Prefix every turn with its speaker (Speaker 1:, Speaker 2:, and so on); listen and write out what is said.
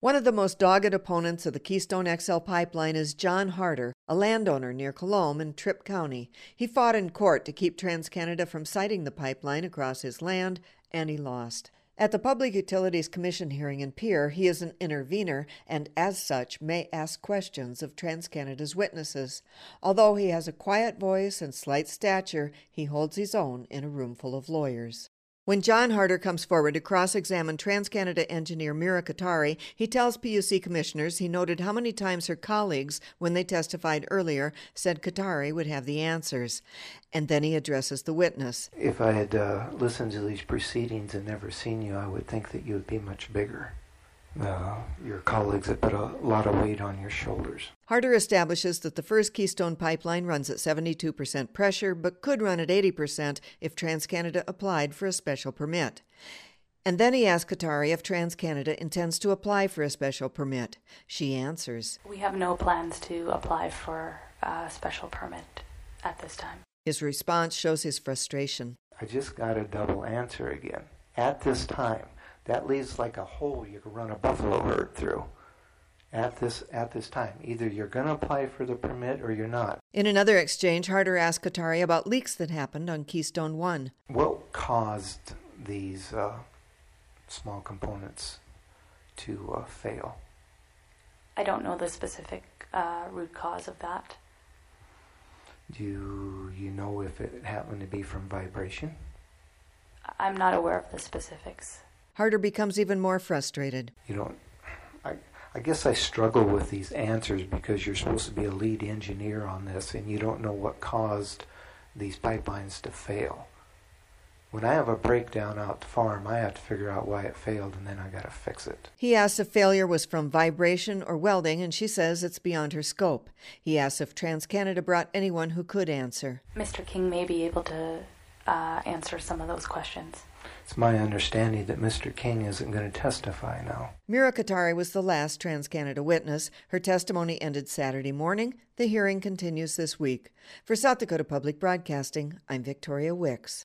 Speaker 1: One of the most dogged opponents of the Keystone XL pipeline is John Harder, a landowner near Colombe in Tripp County. He fought in court to keep TransCanada from siting the pipeline across his land, and he lost. At the Public Utilities Commission hearing in Pierre, he is an intervener and, as such, may ask questions of TransCanada's witnesses. Although he has a quiet voice and slight stature, he holds his own in a room full of lawyers. When John Harder comes forward to cross-examine TransCanada engineer Mira Qatari, he tells PUC commissioners he noted how many times her colleagues, when they testified earlier, said Qatari would have the answers. And then he addresses the witness.
Speaker 2: If I had listened to these proceedings and never seen you, I would think that you would be much bigger. Your colleagues have put a lot of weight on your shoulders.
Speaker 1: Harder establishes that the first Keystone pipeline runs at 72% pressure, but could run at 80% if TransCanada applied for a special permit. And then he asks Qatari if TransCanada intends to apply for a special permit. She answers,
Speaker 3: "We have no plans to apply for a special permit at this time."
Speaker 1: His response shows his frustration.
Speaker 2: I just got a double answer again. At this time. That leaves like a hole you could run a buffalo herd through. At this time, either you're going to apply for the permit or you're not.
Speaker 1: In another exchange, Harder asked Qatari about leaks that happened on Keystone 1.
Speaker 2: What caused these small components to fail?
Speaker 3: I don't know the specific root cause of that.
Speaker 2: Do you know if it happened to be from vibration?
Speaker 3: I'm not aware of the specifics.
Speaker 1: Harder becomes even more frustrated.
Speaker 2: I guess I struggle with these answers because you're supposed to be a lead engineer on this and you don't know what caused these pipelines to fail. When I have a breakdown out the farm, I have to figure out why it failed and then I got to fix it.
Speaker 1: He asks if failure was from vibration or welding, and she says it's beyond her scope. He asks if TransCanada brought anyone who could answer.
Speaker 3: Mr. King may be able to answer some of those questions.
Speaker 2: It's my understanding that Mr. King isn't going to testify now.
Speaker 1: Mira Qatari was the last TransCanada witness. Her testimony ended Saturday morning. The hearing continues this week. For South Dakota Public Broadcasting, I'm Victoria Wicks.